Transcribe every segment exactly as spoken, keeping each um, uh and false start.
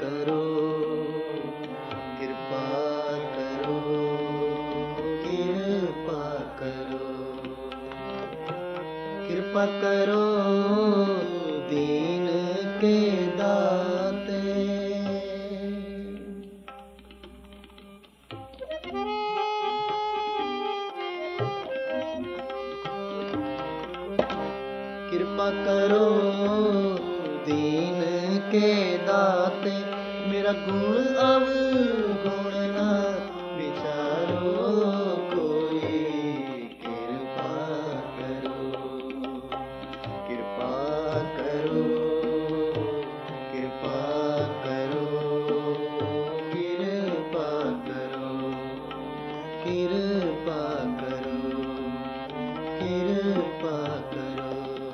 करो, कृपा करो, कृपा करो, कृपा करो दीन के दाते। कृपा करो दीन के दाते, मेरा गुण अवगुण ना विचारो कोई। कृपा करो, कृपा करो, कृपा करो, कृपा करो, कृपा करो, कृपा करो।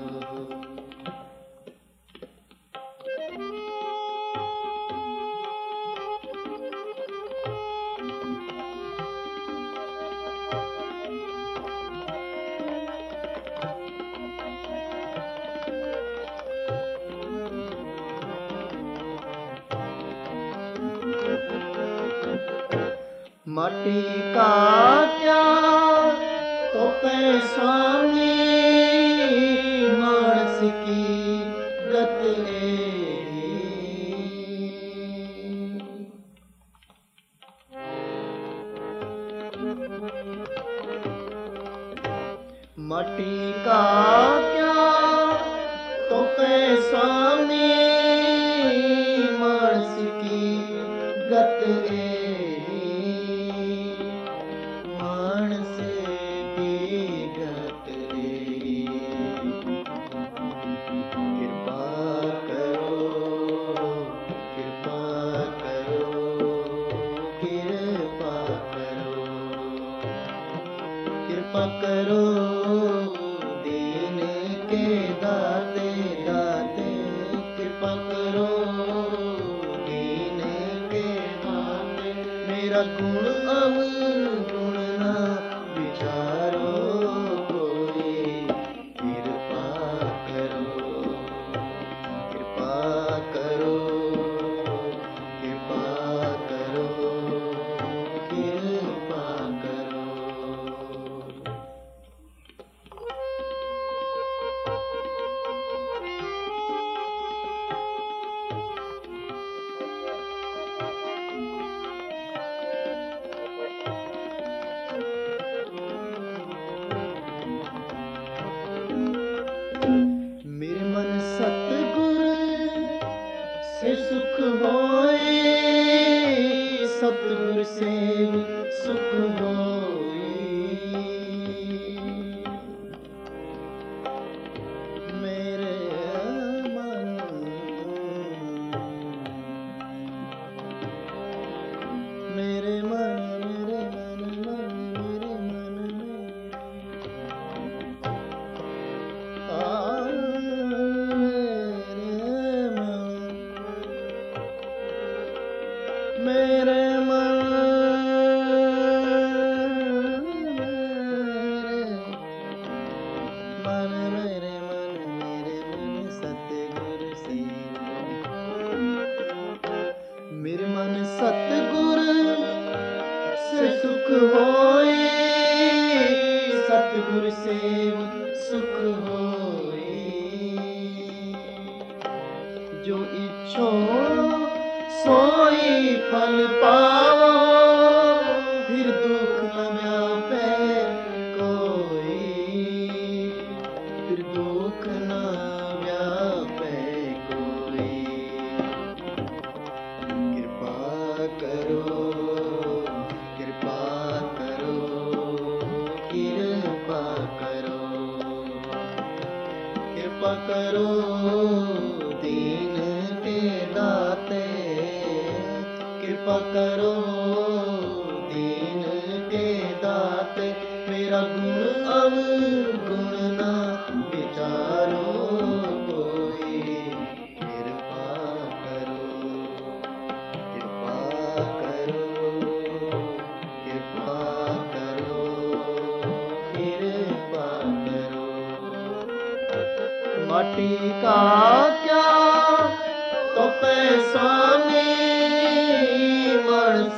माटी का क्या तोपे स्वामी, मानस की गत एही। माटी का क्या तोपे स्वामी, मानस की गत एही। मानस की गत एही। कृपा करो, कृपा करो, कृपा करो, कृपा करो दीन के दाते दाते। कृपा करो दीन के दाते, मेरा गुण अवगुण ना विचारो कोई। कृपा करो, कृपा करो, कृपा करो, कृपा करो। मेरे मन सतगुर से सुख होए, सतगुर से सुख होए। मेरे मन, मेरे मन, मेरे मन, मन, मेरे मन में आ मेरे मन, मन मेरे मन, मेरे मन सतगुर से। मेरे मन सतगुर से सुख होए, सतगुर से सुख होए। जो इच्छो सोई फल पाओ, फिर दुख न व्यापे कोई। फिर दुख न व्यापे कोई। कृपा करो, कृपा करो, कृपा करो, कृपा करो दीन के दाते। कृपा करो दीन के दाते, मेरा गुण अवगुण ना विचारो कोई। कृपा करो, कृपा करो, कृपा करो, कृपा करो। माटी का क्या तो पैसा में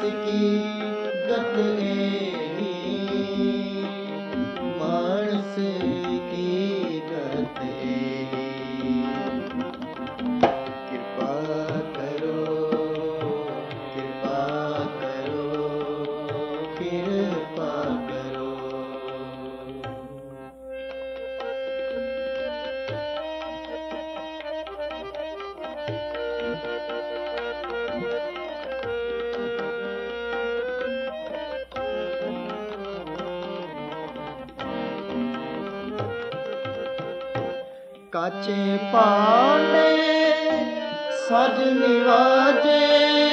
की गत एही, मानस की गत एही। कृपा करो कृपा करो कृपा करो। काचे पाने सज निवाजे,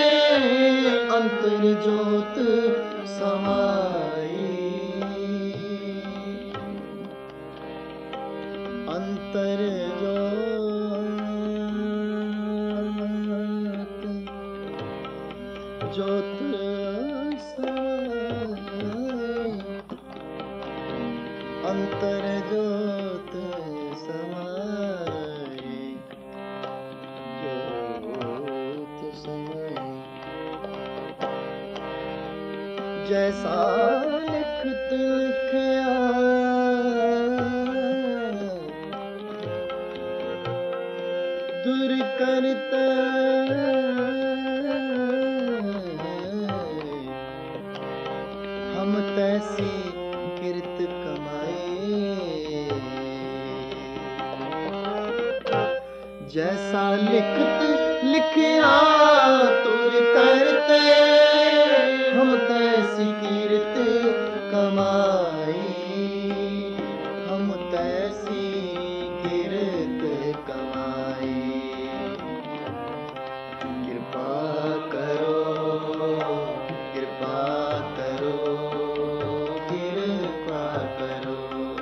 अंतर जोत समाई। अंतर जोत जोत समाई, अंतर जोत समाई, जोत समाई। जैसा लिखत लिखया, दूर करते हम तैसी किरत कमाए। जैसा लिखत लिखया तुर करते, हम तैसी किरत कमाई, हम तैसी किरत कमाई। कृपा करो कृपा करो कृपा करो।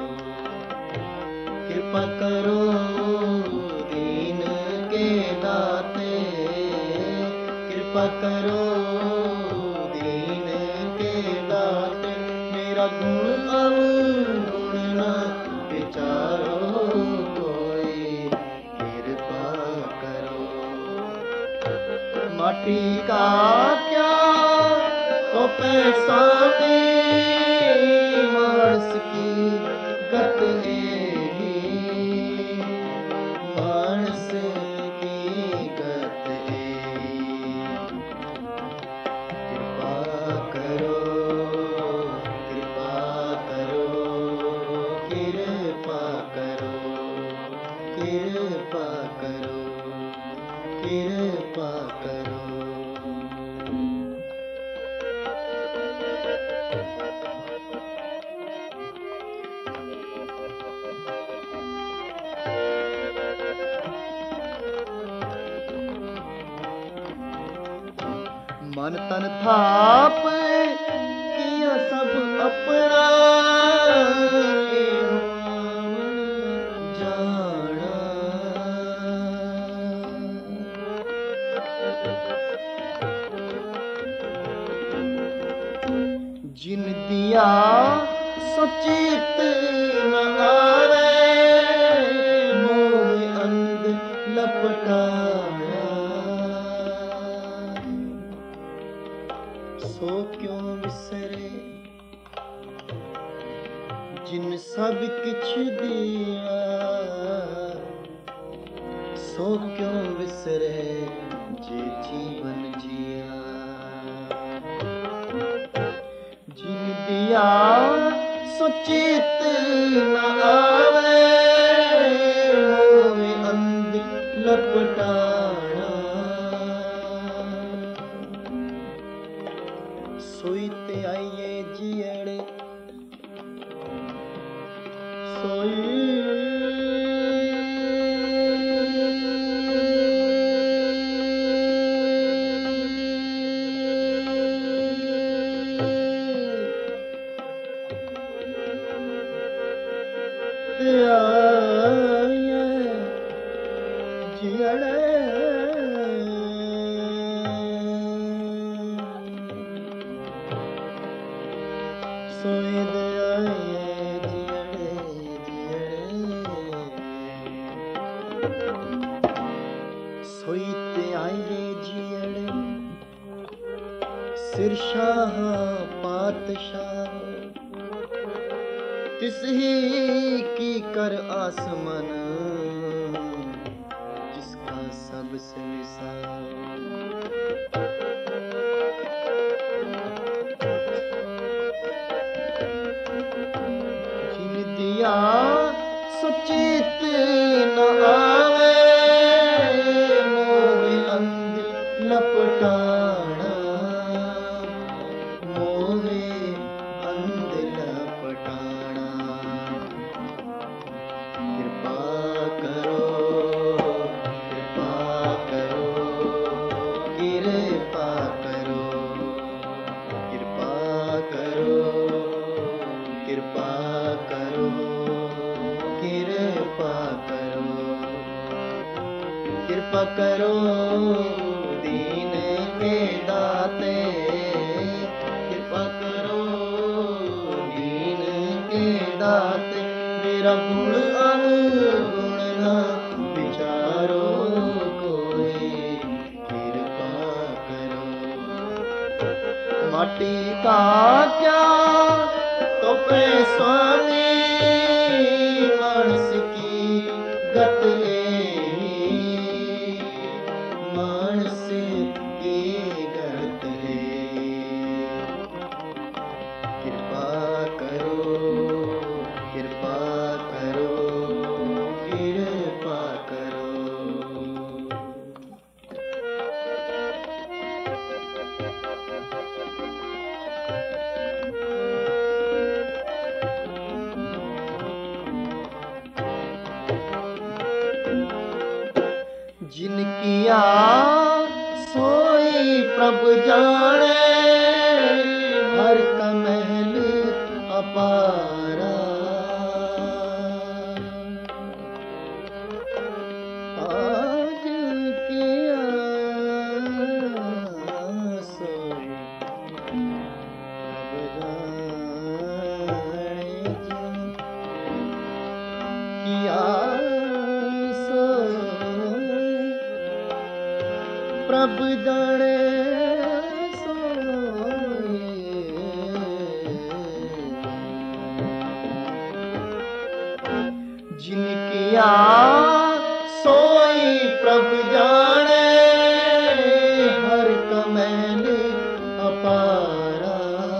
कृपा करो दीन के दाते, कृपा करो दीन के दाते। मेरा गुण अवगुण न विचारो कोई, कृपा करो। माटी का क्या तो पैसा दे, मानस की गत एही, मानस की गत एही। कृपा करो कृपा करो कृपा करो कृपा करो कृपा करो। मन तन थाप किया सब अपना, जाना जिन दिया सचित न आवे, मोह अंध लपटाना। सो क्यों विसरे जिन सब किछ दिया, सो क्यों विसरे जे जीवन जिया। जिन दिया सुचित न आवे, मोह अंध लपटाना। सोई ते आइए जियड़े सोई ते आइए जियड़े सोई दे आइए जियड़े जियड़े। सिरशाह पातशाह तिस ही की कर आसमन जिसका सबसे विशाल जिन दिया सुचित न आवे मोहे अंध लपटाना मोहे अंध लपटाना कृपा करो कृपा करो कृपा करो कृपा करो कृपा करो कृपा करो कृपा करो दीन के दाते कृपा करो दीन के दाते मेरा गुण अवगुण ना विचारो कोई कृपा करो माटी का क्या तो पे स्वामी मानस की गत है मानस की गत है कृपा करो कृपा करो कृपा करो जिनकिया सोई प्रभु जाने हर का महल अपारा आज किया सोई प्रभु जाने सोई जिनकिया सोई प्रभु जाने हर कमैल अपारा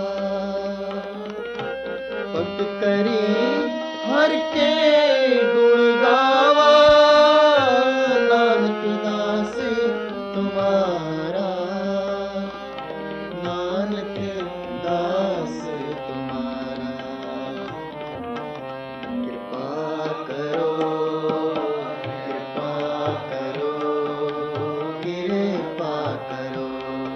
भक्त करी हर के गुण गावा नानक दास तुम्हारा नानक दास तुम्हारा कृपा करो कृपा करो कृपा करो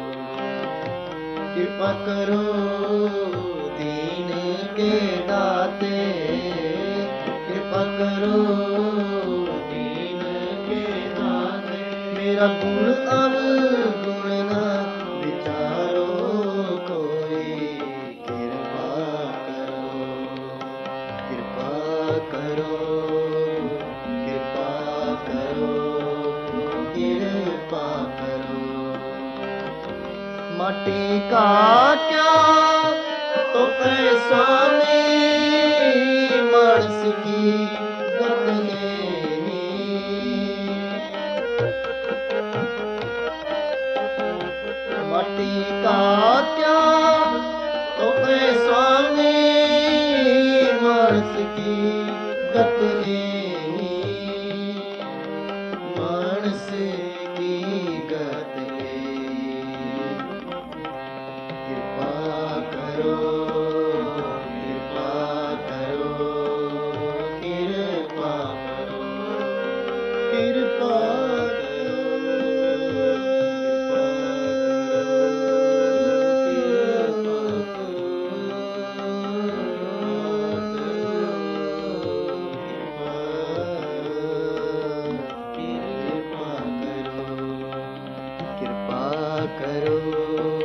कृपा करो दीन के दाते कृपा करो दीन के दाते मेरा गुण अवगुण ना विचारो कोई कृपा करो कृपा करो कृपा करो कृपा करो माटी का क्या तो पैसा मानस की गत माटी का क्या तो पैसा मानस की गत मानस की गत कृपा करो कृपा करो कृपा करो कृपा कृपा करो